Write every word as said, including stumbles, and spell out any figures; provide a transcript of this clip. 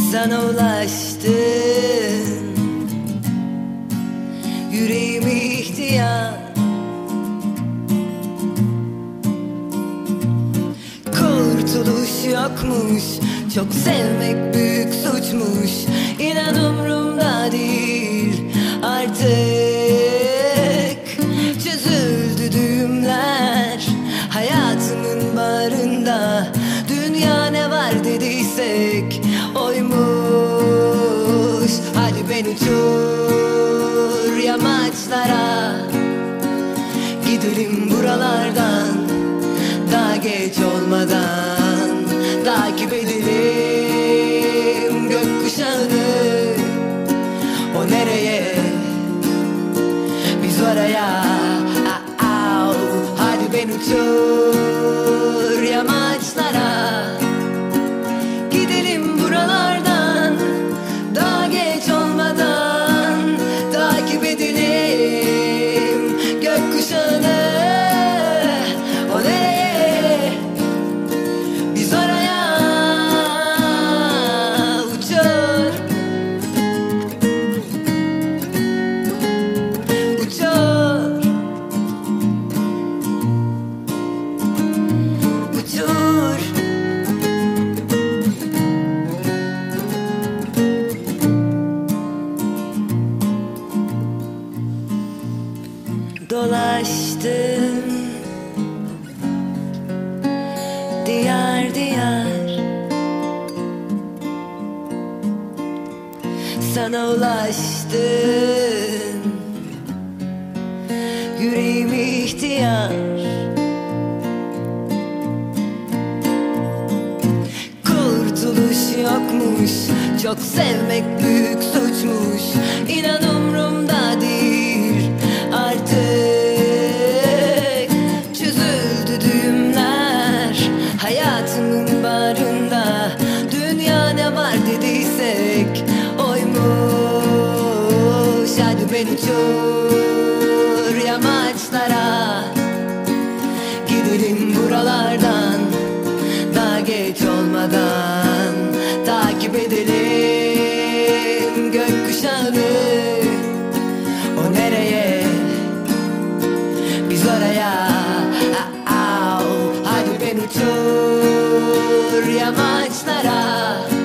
Sana ulaştım, yüreğimi ihtiyar. Kurtuluş yokmuş, çok sevmek büyük suçmuş. İnan umrumda değil artık. Çözüldü düğümler hayatımın barında. Dünya ne var dediysek oymuş. Hadi beni uçur yamaçlara, gidelim buralardan daha geç olmadan. Takip edelim gökkuşağını, o nereye biz oraya. Hadi beni uçur yamaçlara, gidelim buralardan daha geç olmadan. Takip edelim gökkuşağını, o nereye biz oraya. Uçur, uçur, uçur. Dolaştım diyar diyar, sana ulaştım, yüreğimi ihtiyar. Kurtuluş yokmuş, çok sevmek büyük suçmuş. İnan umrumda değil artık. Çözüldü düğümler hayatımın barında. Dünya ne var dediysek oymuş. Hadi beni uçur yamaçlara, gidelim buralardan daha geç olmadan. Takip edelim gökkuşağını, o nereye biz oraya. Hadi beni uçur yamaçlara,